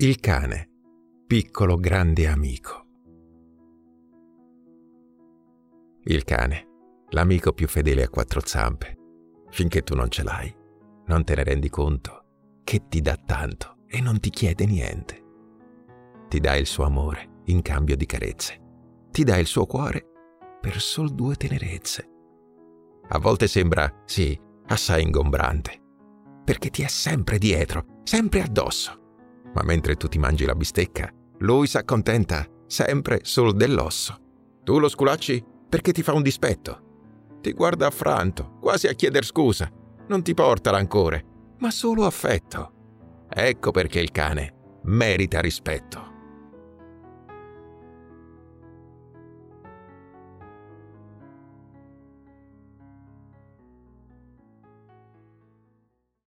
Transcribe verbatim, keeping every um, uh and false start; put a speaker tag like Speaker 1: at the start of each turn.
Speaker 1: Il cane, piccolo grande amico. Il cane, l'amico più fedele a quattro zampe. Finché tu non ce l'hai, non te ne rendi conto che ti dà tanto e non ti chiede niente. Ti dà il suo amore in cambio di carezze. Ti dà il suo cuore per sol due tenerezze. A volte sembra, sì, assai ingombrante, perché ti è sempre dietro, sempre addosso. Ma mentre tu ti mangi la bistecca, lui s'accontenta sempre sol dell'osso. Tu lo sculacci perché ti fa un dispetto. Ti guarda affranto, quasi a chieder scusa. Non ti porta rancore, ma solo affetto. Ecco perché il cane merita rispetto.